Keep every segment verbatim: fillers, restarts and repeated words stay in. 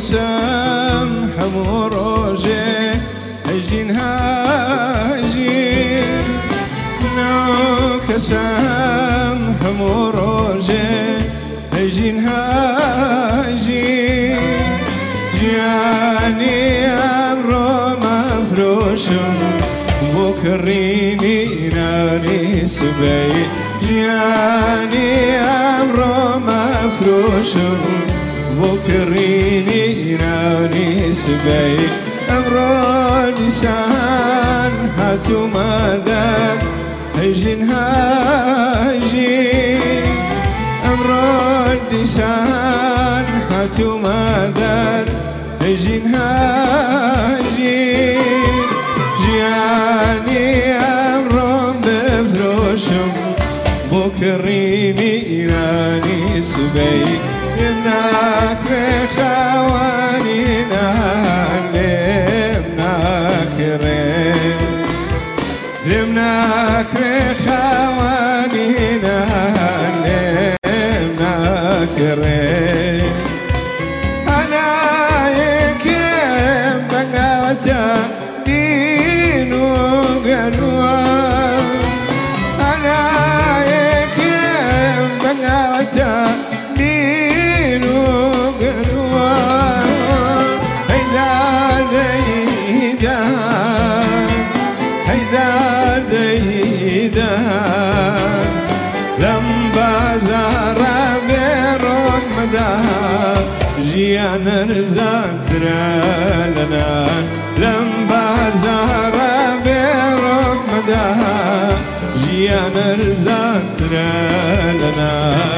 كسام حمو روجي هجين هاجين نو كسام حمو روجي هجين هاجين جاني أمرو مفروش بكريني ناري سبي جاني أمرو مفروش بكريني ناري سبي أمرو لسان هاتو مدار هجين هاجين أمرو لسان هاتو مدار هجين هاجين جياني أمرو بفروشم بكريني إيراني سبي يمناك رخوانينا لمناك رين لمناك رخوانينا لمناك رين أنا يكيم بقاوتا دينو قنوا أنا يكيم بقاوتا دينو قنوا هيدا ديدا هيدا ديدا لم بازار بروح مدار جيان رزاق لنا لم بازار بروح مدار جيان رزاق لنا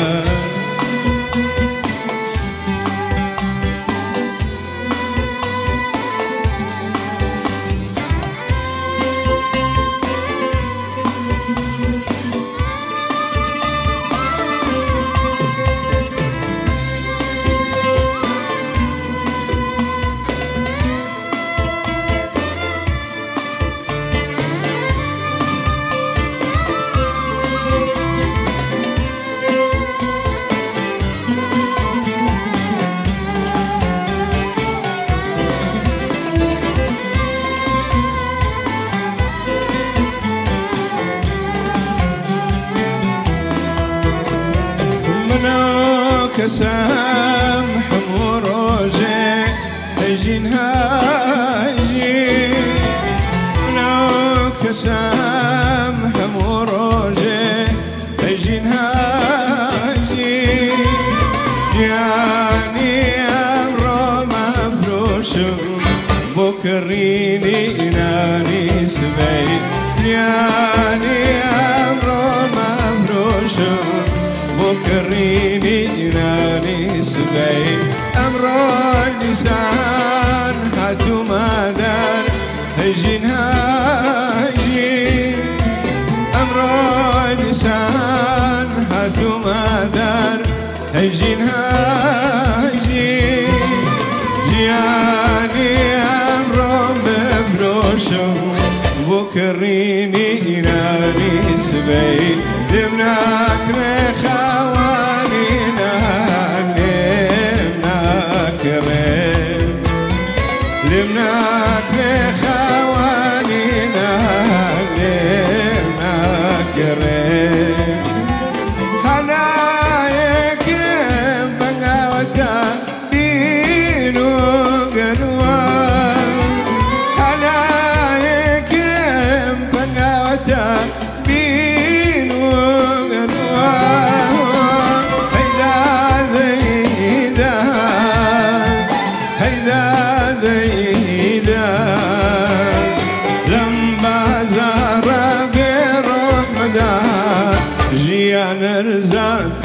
كسام حمو روجي هجين هاجين نو كسام حمو روجي هجين هاجين جاني أمرو مفروش بكريني ناري سبي جاني أمرو مفروش بكريني ناري سبي أمرو لسان هاتو مدار هجين هاجين أمرو لسان هاتو مدار هجين هاجين جياني أمرو بفروشو بكريني ناري سبي لمناك رخوانينا لمناك رين لمناك رخوانينا لمناك رين هنايك بغاوتا دينو قنوان هنايك بغاوتا جيان رزاق